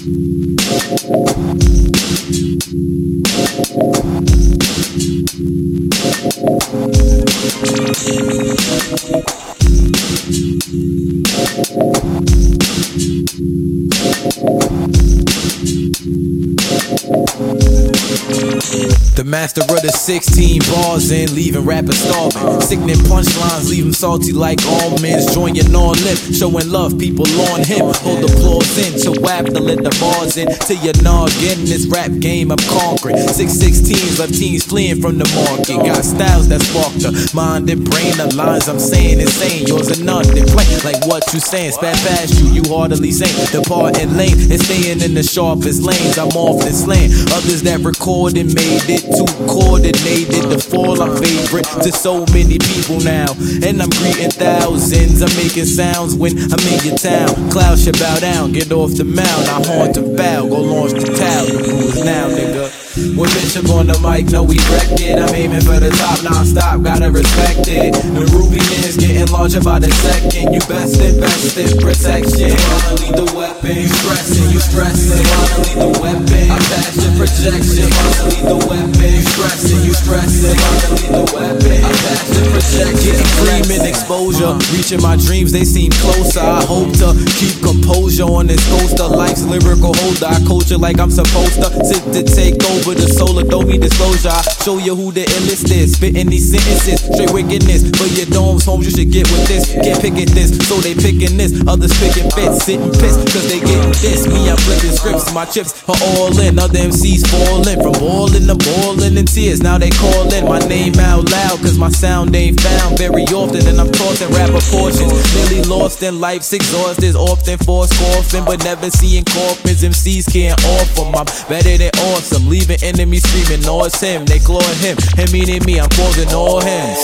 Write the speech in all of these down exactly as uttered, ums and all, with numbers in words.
The master of the sixteen bars in, leaving rappers starving. Sickening punchlines, leave them salty like almonds. Join your non-lip, showing love, people on him. Hold the applause in, to whap to let the bars in. Till your noggin, this rap game I'm conquering. Six sixteens left teens fleeing from the market. Got styles that spark the mind and brain. The lines I'm saying insane, yours are none. They play like what you saying, spat past you, you hardly saying. Departing lane and staying in the sharpest lanes. I'm often slaying others that recorded, made it too coordinated to fall. I'm favorite to so many people now, and I'm greeting thousands. I'm making sounds when I'm in your town. Clouds should bow down, get off the mound. I haunt the foul, go launch the towel. The rules now, nigga. With Bishop on the mic, know we wrecked it. I'm aiming for the top, non-stop, gotta respect it. The ruby is getting larger by the second. You best invest in protection. Wanna lead the weapon, you stressing, you stressing. Wanna lead the weapon, I pass your projection. Wanna lead the weapon, you stressing, you stressing. Wanna lead the weapon, I pass your projection. Getting dreaming exposure, reaching my dreams, they seem closer. I hope to keep composure on this coaster. Life's lyrical holder, I coach it like I'm supposed to. Sit to take over the solar, don't need disclosure. I show you who the illest is, spitting these sentences, straight wickedness. For your domes, homes, you should get with this. Can't pick at this, so they picking this. Others picking fits, sitting pissed, cause they getting this. Me, I'm flipping scripts, my chips are all in. Other M Cs falling, from ballin' to ballin' in tears. Now they callin' my name out loud, cause my sound ain't found very often. And I'm tossing rapper portions, nearly lost in life's exhausted. Often forced coughing, but never seeing coffins. M Cs can't offer, I'm better than awesome. Leaving enemies screaming, no, it's him. They clawing him, and meaning me, I'm causing all hymns.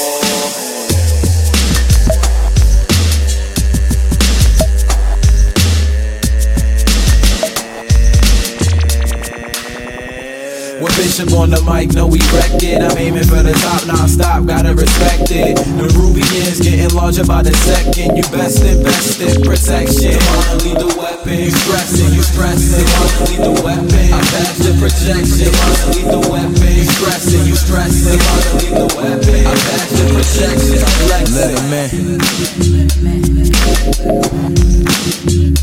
With Bishop on the mic, know we wrecked it. I'm aiming for the top, non-stop, gotta respect it. The ruby is getting larger by the second. You best invest in protection. Wanna lead the weapon, you stressing, you stressing. Wanna lead the weapon, I pass your projection. Wanna lead the weapon, you stressing, you stressing. Wanna lead the weapon, I pass your projection. Let him in.